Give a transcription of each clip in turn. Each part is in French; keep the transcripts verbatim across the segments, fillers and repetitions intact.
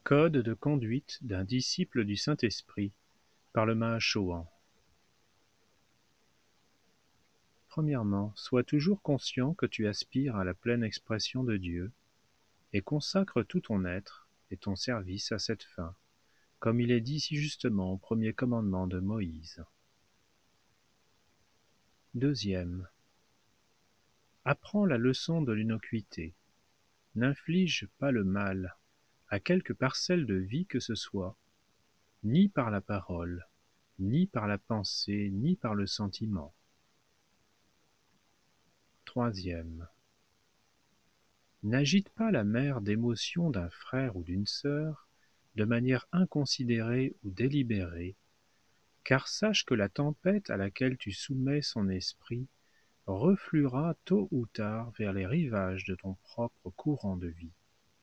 Code de conduite d'un disciple du Saint-Esprit par le Mahachohan. Premièrement, sois toujours conscient que tu aspires à la pleine expression de Dieu et consacre tout ton être et ton service à cette fin, comme il est dit si justement au premier commandement de Moïse. Deuxième, apprends la leçon de l'innocuité. N'inflige pas le mal à quelque parcelle de vie que ce soit, ni par la parole, ni par la pensée, ni par le sentiment. Troisième, n'agite pas la mer d'émotions d'un frère ou d'une sœur de manière inconsidérée ou délibérée, car sache que la tempête à laquelle tu soumets son esprit refluera tôt ou tard vers les rivages de ton propre courant de vie.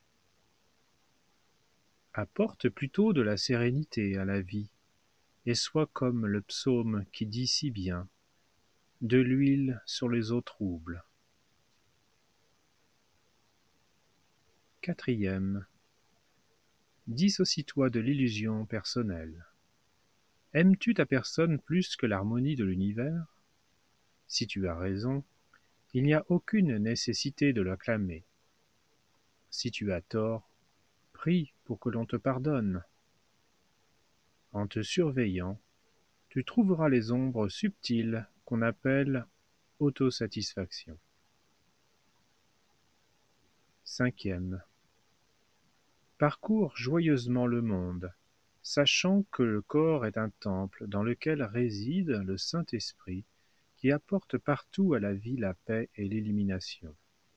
Apporte plutôt de la sérénité à la vie, et sois comme le psaume qui dit si bien « de l'huile sur les eaux troubles ». Quatrième, dissocie-toi de l'illusion personnelle. Aimes-tu ta personne plus que l'harmonie de l'univers? Si tu as raison, il n'y a aucune nécessité de l'acclamer. Si tu as tort, prie pour que l'on te pardonne. En te surveillant, tu trouveras les ombres subtiles qu'on appelle autosatisfaction. Cinquième, parcours joyeusement le monde, sachant que le corps est un temple dans lequel réside le Saint-Esprit qui apporte partout à la vie la paix et l'illumination.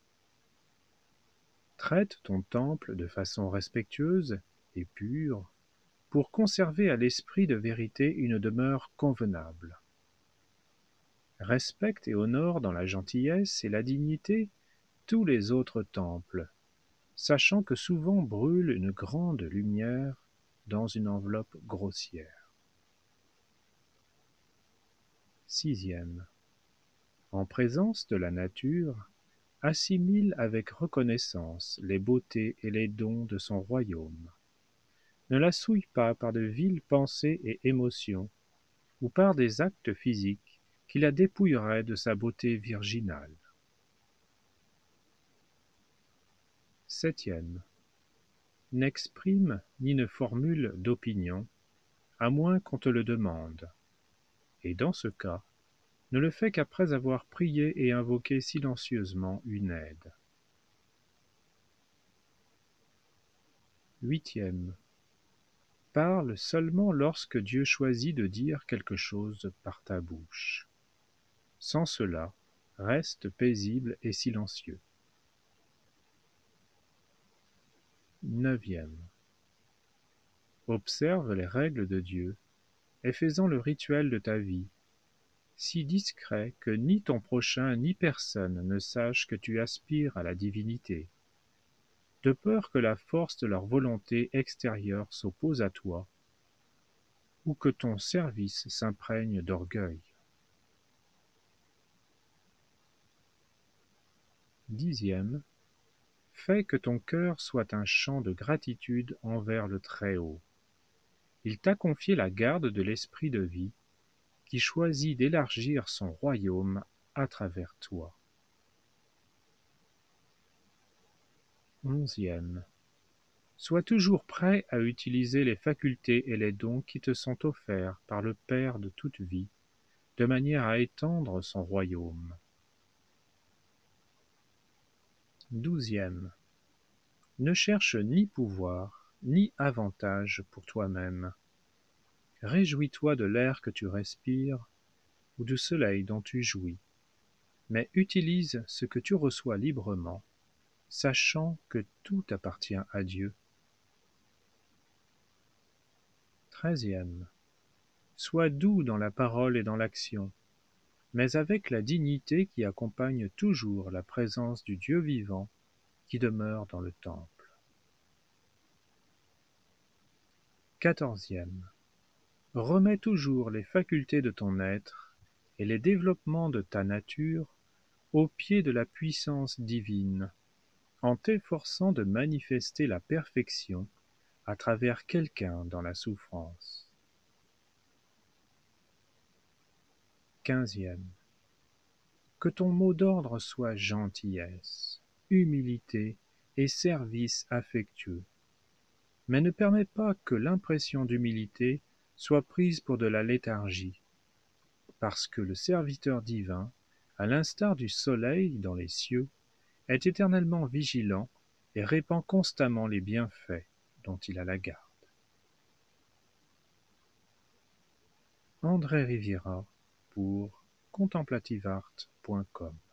Traite ton temple de façon respectueuse et pure pour conserver à l'esprit de vérité une demeure convenable. Respecte et honore dans la gentillesse et la dignité tous les autres temples, sachant que souvent brûle une grande lumière dans une enveloppe grossière. Sixième, en présence de la nature, assimile avec reconnaissance les beautés et les dons de son royaume. Ne la souille pas par de viles pensées et émotions, ou par des actes physiques qui la dépouilleraient de sa beauté virginale. Septième, n'exprime ni ne formule d'opinion, à moins qu'on te le demande, et dans ce cas, ne le fais qu'après avoir prié et invoqué silencieusement une aide. Huitième, parle seulement lorsque Dieu choisit de dire quelque chose par ta bouche. Sans cela, reste paisible et silencieux. Neuvième, observe les règles de Dieu et fais-en le rituel de ta vie, si discret que ni ton prochain ni personne ne sache que tu aspires à la divinité, de peur que la force de leur volonté extérieure s'oppose à toi, ou que ton service s'imprègne d'orgueil. Dixième, fais que ton cœur soit un chant de gratitude envers le Très-Haut. Il t'a confié la garde de l'esprit de vie, qui choisit d'élargir son royaume à travers toi. Onzième, sois toujours prêt à utiliser les facultés et les dons qui te sont offerts par le Père de toute vie, de manière à étendre son royaume. Douzième, ne cherche ni pouvoir, ni avantage pour toi-même. Réjouis-toi de l'air que tu respires ou du soleil dont tu jouis, mais utilise ce que tu reçois librement, sachant que tout appartient à Dieu. Treizième, sois doux dans la parole et dans l'action, mais avec la dignité qui accompagne toujours la présence du Dieu vivant qui demeure dans le temple. Quatorzième, remets toujours les facultés de ton être et les développements de ta nature au pied de la puissance divine, en t'efforçant de manifester la perfection à travers quelqu'un dans la souffrance. Quinzième. Que ton mot d'ordre soit gentillesse, humilité et service affectueux. Mais ne permets pas que l'impression d'humilité soit prise pour de la léthargie, parce que le serviteur divin, à l'instar du soleil dans les cieux, est éternellement vigilant et répand constamment les bienfaits dont il a la garde. André Riviera pour contemplative art point com